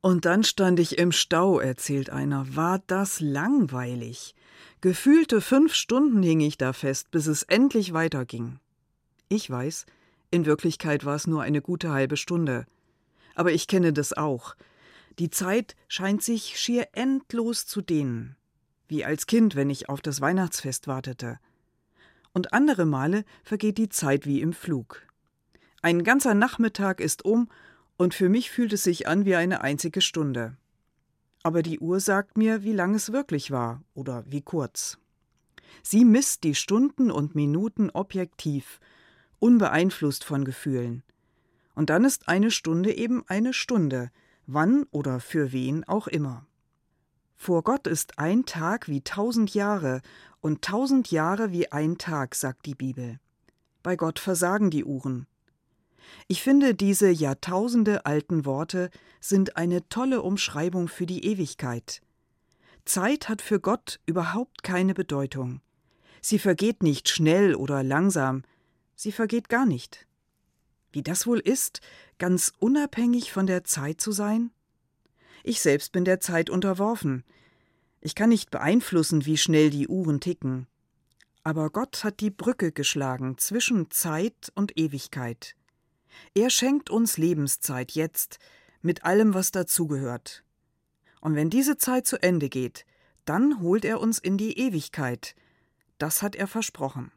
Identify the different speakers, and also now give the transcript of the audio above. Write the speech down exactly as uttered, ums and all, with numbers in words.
Speaker 1: Und dann stand ich im Stau, erzählt einer. War das langweilig. Gefühlte fünf Stunden hing ich da fest, bis es endlich weiterging. Ich weiß, in Wirklichkeit war es nur eine gute halbe Stunde. Aber ich kenne das auch. Die Zeit scheint sich schier endlos zu dehnen. Wie als Kind, wenn ich auf das Weihnachtsfest wartete. Und andere Male vergeht die Zeit wie im Flug. Ein ganzer Nachmittag ist um und für mich fühlt es sich an wie eine einzige Stunde. Aber die Uhr sagt mir, wie lang es wirklich war oder wie kurz. Sie misst die Stunden und Minuten objektiv, unbeeinflusst von Gefühlen. Und dann ist eine Stunde eben eine Stunde, wann oder für wen auch immer. Vor Gott ist ein Tag wie tausend Jahre und tausend Jahre wie ein Tag, sagt die Bibel. Bei Gott versagen die Uhren. Ich finde, diese Jahrtausende alten Worte sind eine tolle Umschreibung für die Ewigkeit. Zeit hat für Gott überhaupt keine Bedeutung. Sie vergeht nicht schnell oder langsam, sie vergeht gar nicht. Wie das wohl ist, ganz unabhängig von der Zeit zu sein? Ich selbst bin der Zeit unterworfen. Ich kann nicht beeinflussen, wie schnell die Uhren ticken. Aber Gott hat die Brücke geschlagen zwischen Zeit und Ewigkeit. Er schenkt uns Lebenszeit jetzt, mit allem, was dazugehört. Und wenn diese Zeit zu Ende geht, dann holt er uns in die Ewigkeit. Das hat er versprochen.